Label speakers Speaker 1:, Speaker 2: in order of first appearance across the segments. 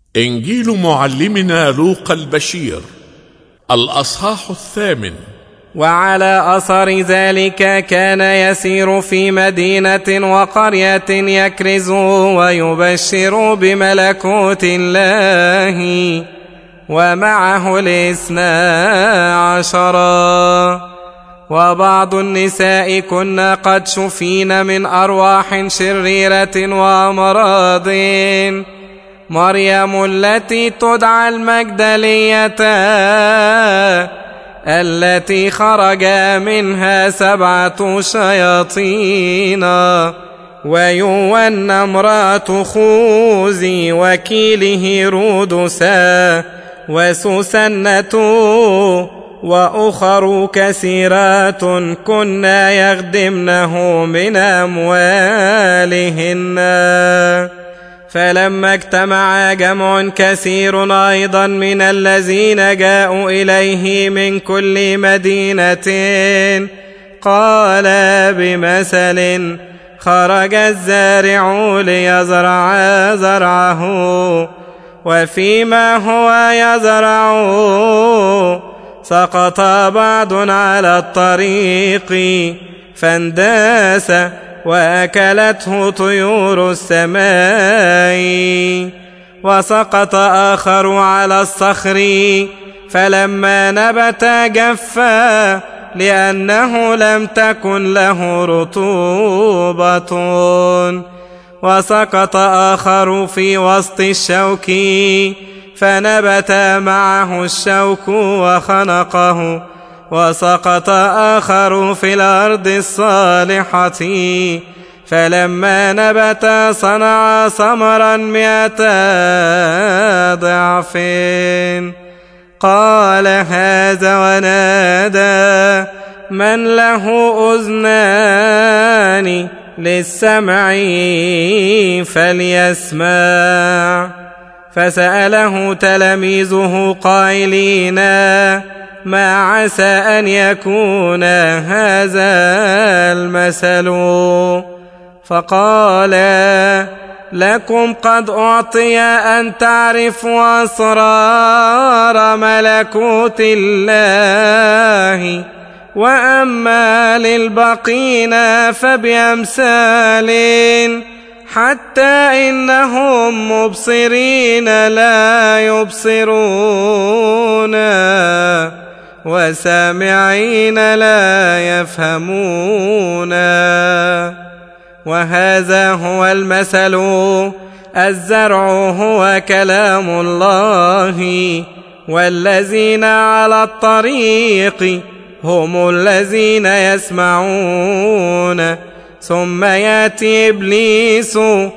Speaker 1: إنجيل معلمنا لوقا البشير، الأصحاح 8.
Speaker 2: وعلى أثر ذلك كان يسير في مدينة وقرية يكرز ويبشر بملكوت الله، ومعه 12. وبعض النساء كن قد شفين من أرواح شريرة وأمراض، مريم التي تدعى المجدلية التي خرج منها 7 شياطين، ويونا امرأة خوذي وكيل هيرودس، وسوسنة وأخر كثيرات كنا يخدمنه من أموالهن. فلما اجتمع جمع كثير أيضا من الذين جاءوا إليه من كل مدينة، قال بمثل: خرج الزارع ليزرع زرعه، وفيما هو يزرع سقط بعض على الطريق فانداس وأكلته طيور السماء، وسقط آخر على الصخر فلما نبت جفا لأنه لم تكن له رطوبة، وسقط آخر في وسط الشوك فنبت معه الشوك وخنقه، وسقط آخر في الأرض الصالحة فلما نبت صنع ثمرا 100 ضعف. قال هذا ونادى: من له أذنان للسمع فليسمع. فسأله تلاميذه قائلين: ما عسى أن يكون هذا المثل؟ فقال: لكم قد أعطي أن تعرفوا أسرار ملكوت الله، وأما للبقين فبأمثال، حتى إنهم مبصرين لا يبصرون، وسامعين لا يفهمون. وهذا هو المثل: الزرع هو كلام الله، والذين على الطريق هم الذين يسمعون. ثم يأتي إبليس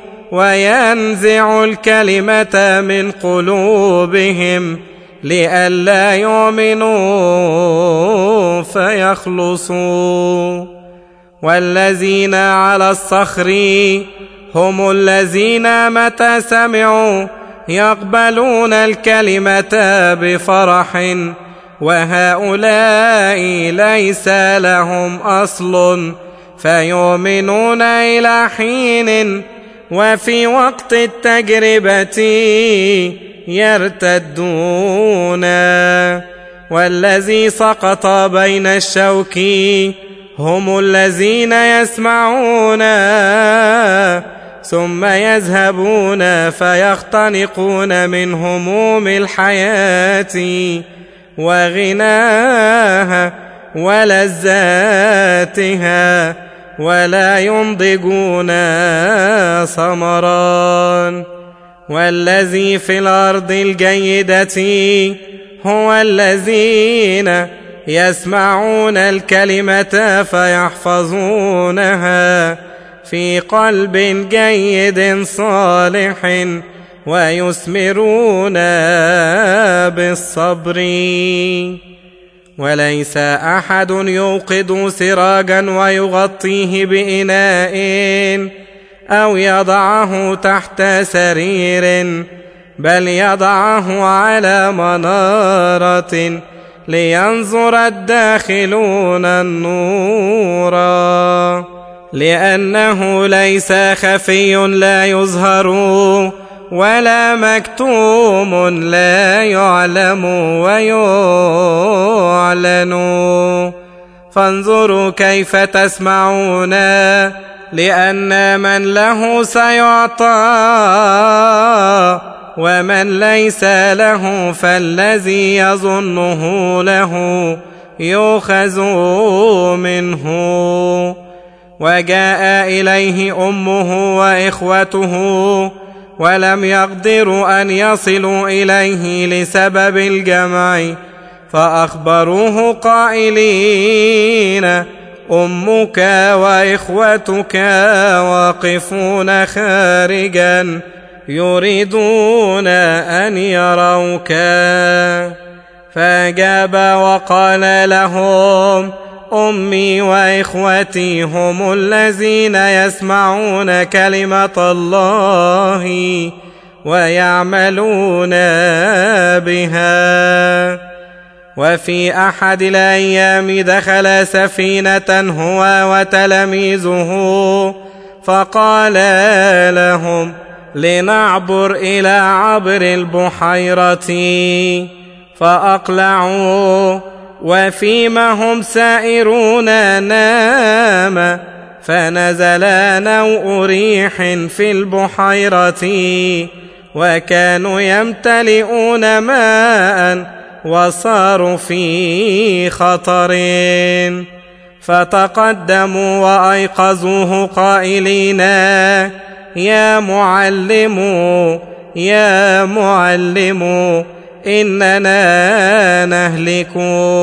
Speaker 2: وينزع الكلمة من قلوبهم لئلا يؤمنوا فيخلصوا. والذين على الصخر هم الذين متى سمعوا يقبلون الكلمة بفرح، وهؤلاء ليس لهم أصل فيؤمنون إلى حين، وفي وقت التجربة يرتدون. والذي سقط بين الشوك هم الذين يسمعون ثم يذهبون فيختنقون من هموم الحياة وغناها ولذاتها، ولا ينضجون ثمرا. والذي في الأرض الجيدة هو الذين يسمعون الكلمة فيحفظونها في قلب جيد صالح، ويثمرون بالصبر. وليس أحد يوقد سراجا ويغطيه بإناء أو يضعه تحت سرير، بل يضعه على منارة لينظر الداخلون النور، لأنه ليس خفي لا يظهر، ولا مكتوم لا يعلم ويعلن. فانظروا كيف تسمعون، لأن من له سيعطى، ومن ليس له فالذي يظنه له يؤخذ منه. وجاء إليه أمه وإخوته ولم يقدروا أن يصلوا إليه لسبب الجمع، فأخبروه قائلين: أمك وإخوتك واقفون خارجا يريدون أن يروك. فأجاب وقال لهم: أمي وإخوتي هم الذين يسمعون كلمة الله ويعملون بها. وفي أحد الأيام دخل سفينة هو وتلاميذه، فقال لهم: لنعبر إلى عبر البحيرة. فأقلعوا، وفيما هم سائرون نام، فنزل نوء ريح في البحيرة، وكانوا يمتلئون ماء وصاروا في خطر. فتقدموا وأيقظوه قائلين: يا معلم يا معلم، إننا نهلك.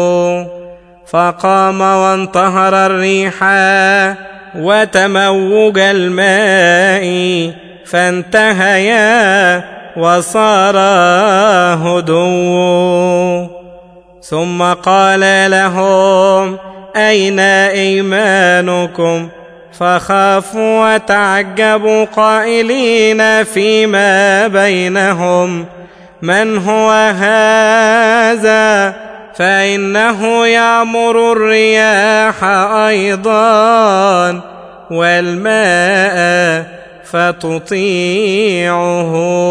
Speaker 2: فقام وانتهر الريح وتموج الماء، فانتهيا وصار هدوء. ثم قال لهم: أين إيمانكم؟ فخافوا وتعجبوا قائلين فيما بينهم: من هو هذا؟ فإنه يأمر الرياح أيضا والماء فتطيعه.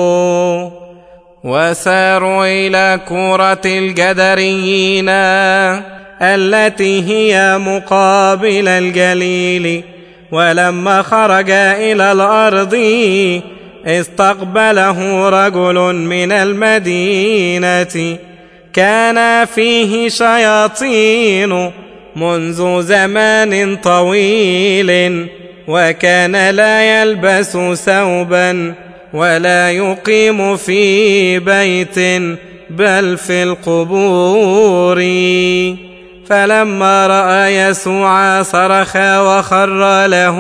Speaker 2: وساروا إلى كورة الجدريين التي هي مقابل الجليل. ولما خرج إلى الأرض استقبله رجل من المدينة، كان فيه شياطين منذ زمان طويل، وكان لا يلبس ثوبا ولا يقيم في بيت بل في القبور. فلما رأى يسوع صرخ وخر له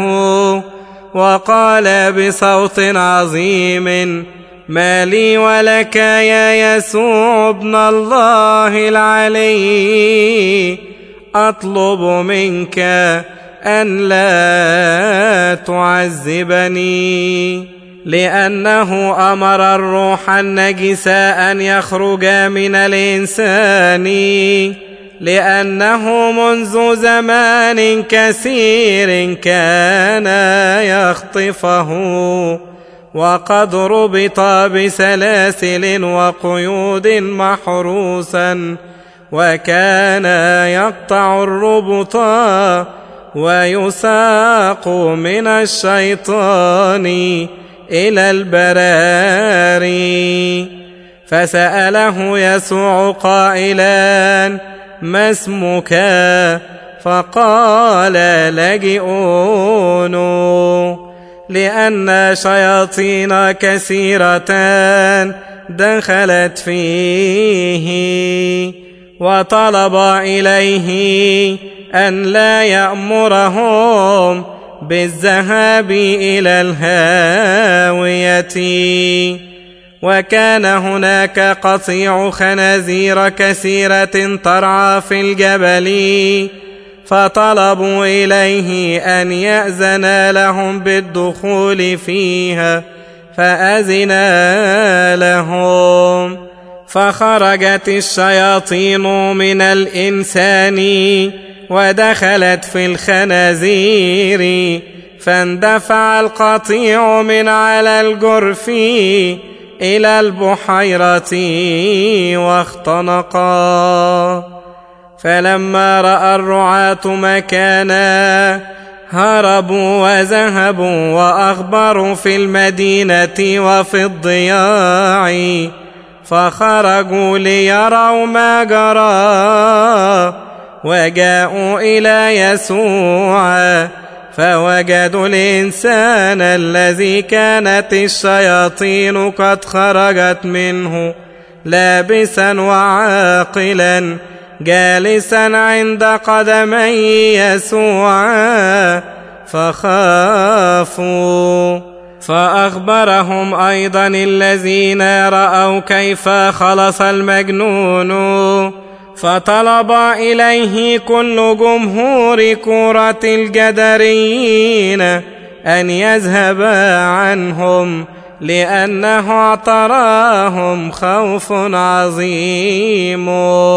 Speaker 2: وقال بصوت عظيم: ما لي ولك يا يسوع ابن الله العلي؟ أطلب منك أن لا تعذبني. لأنه أمر الروح النجس أن يخرج من الإنسان، لأنه منذ زمان كثير كان يخطفه، وقد ربط بسلاسل وقيود محروسا، وكان يقطع الربط ويساق من الشيطان إلى البراري. فسأله يسوع قائلا: ما اسمك؟ فقال: لجئون، لأن شياطين كثيرة دخلت فيه. وطلب إليه أن لا يأمرهم بالذهاب إلى الهاوية. وكان هناك قطيع خنازير كثيرة ترعى في الجبل، فطلبوا إليه أن يأذن لهم بالدخول فيها، فأذن لهم. فخرجت الشياطين من الإنسان ودخلت في الخنازير، فاندفع القطيع من على الجرف إلى البحيرة واختنقا. فلما رأى الرعاة مكانا هربوا وذهبوا وأخبروا في المدينة وفي الضياع، فخرجوا ليروا ما جرى، وجاءوا إلى يسوع فوجدوا الإنسان الذي كانت الشياطين قد خرجت منه لابسا وعاقلا جالسا عند قدمي يسوع، فخافوا. فأخبرهم أيضا الذين رأوا كيف خلص المجنون، فطلب إليه كل جمهور كرة الجدريين أن يذهب عنهم، لأنه اعتراهم خوف عظيم.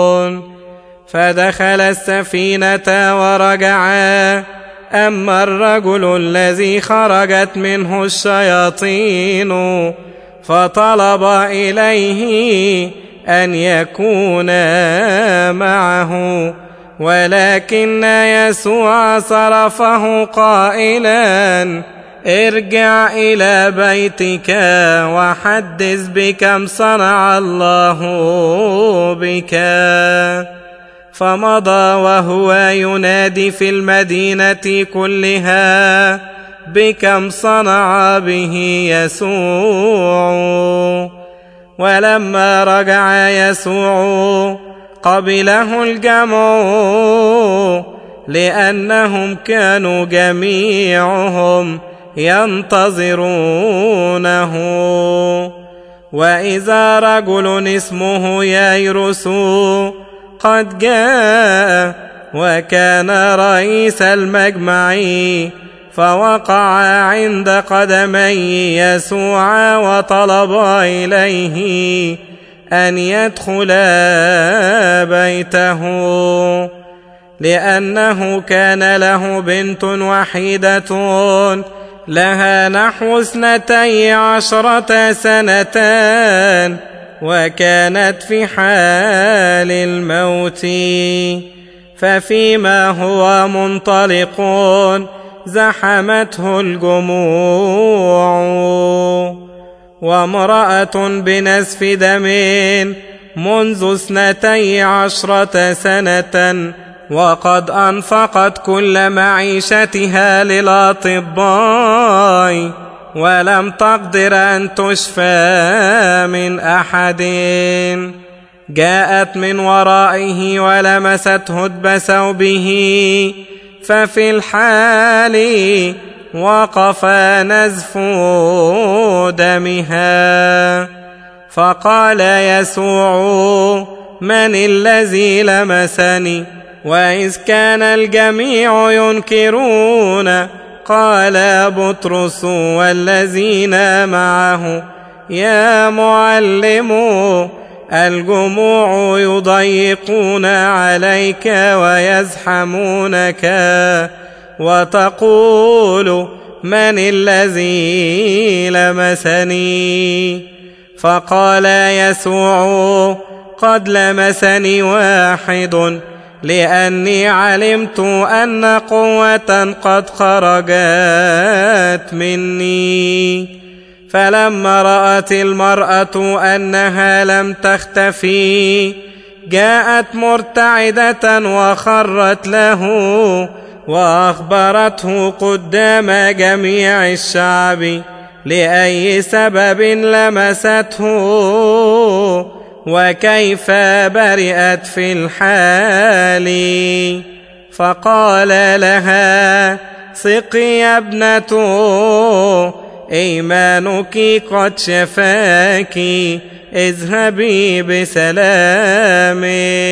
Speaker 2: فدخل السفينة ورجعا. أما الرجل الذي خرجت منه الشياطين فطلب إليه أن يكون معه، ولكن يسوع صرفه قائلا: ارجع إلى بيتك وحدث بكم صنع الله بك. فمضى وهو ينادي في المدينة كلها بكم صنع به يسوع. ولما رجع يسوع قبله الجمع، لأنهم كانوا جميعهم ينتظرونه. وإذا رجل اسمه يايروس قد جاء، وكان رئيس المجمع، فوقع عند قدمي يسوع وطلب إليه أن يدخل بيته، لأنه كان له بنت وحيدة لها نحو 12 سنة، وكانت في حال الموت. ففيما هو منطلق زحمته الجموع. وامرأة بنزف دم منذ 12 سنة، وقد أنفقت كل معيشتها للأطباء، ولم تقدر أن تشفى من أحد، جاءت من ورائه ولمست هدب ثوبه، ففي الحال وقف نزف دمها. فقال يسوع: من الذي لمسني؟ وإذ كان الجميع ينكرون، قال بطرس والذين معه: يا معلم، الجموع يضيقون عليك ويزحمونك، وتقول: من الذي لمسني؟ فقال يسوع: قد لمسني واحد، لأني علمت أن قوة قد خرجت مني. فلما رأت المرأة أنها لم تختفي، جاءت مرتعدة وخرت له، وأخبرته قدام جميع الشعب لأي سبب لمسته، وكيف برئت في الحال. فقال لها: ثقي يا ابنة، إيمانك قد شفاك، اذهبي بسلام.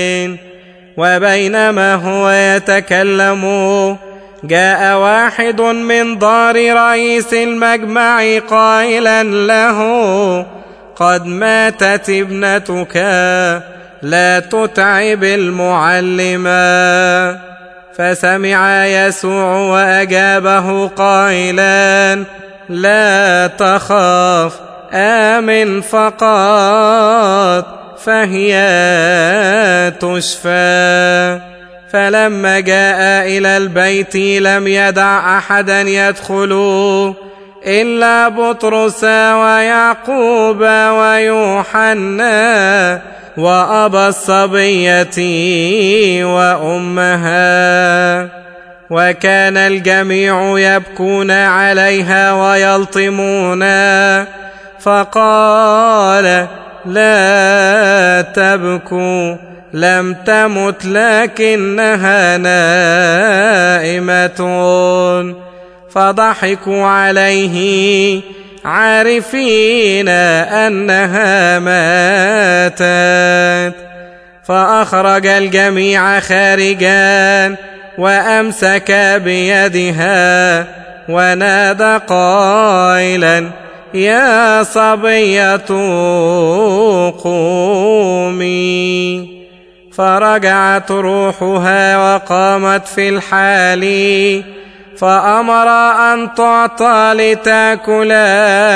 Speaker 2: وبينما هو يتكلم، جاء واحد من دار رئيس المجمع قائلا له: قد ماتت ابنتك، لا تتعب المعلم. فسمع يسوع وأجابه قائلا: لا تخاف، آمن فقط فهي تشفى. فلما جاء إلى البيت لم يدع أحدا يدخل إلا بطرس ويعقوب ويوحنا وأبا الصبية وأمها. وكان الجميع يبكون عليها ويلطمون. فقال لا تبكوا، لم تمت لكنها نائمة. فضحكوا عليه عارفين أنها ماتت. فأخرج الجميع خارجا وأمسك بيدها ونادى قائلا يا صبية قومي. فرجعت روحها وقامت في الحال. فأمر أن تعطى لتأكلا.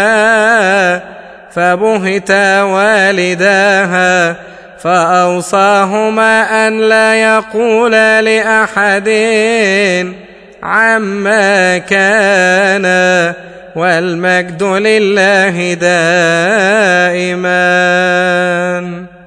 Speaker 2: فبهت والداها فأوصاهما أن لا يقول لأحد عما كان، والمجد لله دائما.